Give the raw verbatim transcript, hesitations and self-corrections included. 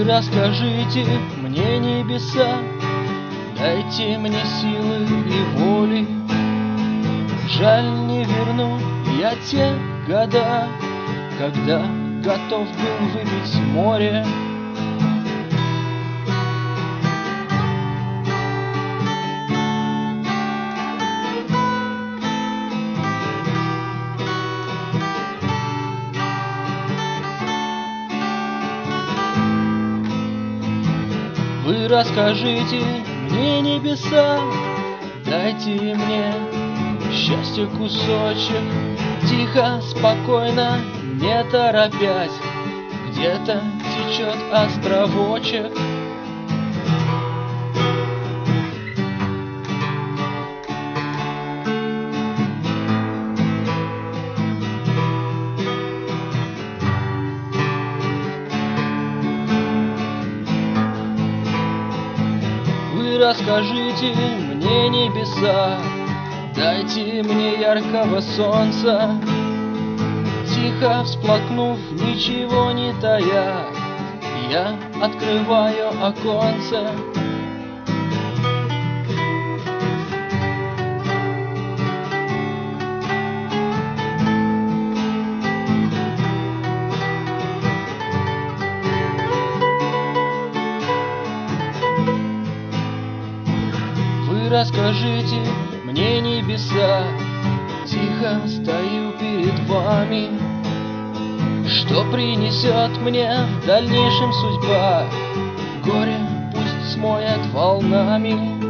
Вы расскажите мне, небеса, дайте мне силы и воли. Жаль, не верну я те года, когда готов был выпить море. Вы расскажите мне, небеса, дайте мне счастье кусочек, тихо, спокойно, не торопясь, где-то течет островочек. Вы расскажите мне, небеса, дайте мне яркого солнца, тихо всплакнув, ничего не тая, я открываю оконце. Вы расскажите мне, небеса, тихо стою перед вами, что принесет мне в дальнейшем судьба? Горе пусть смоет волнами.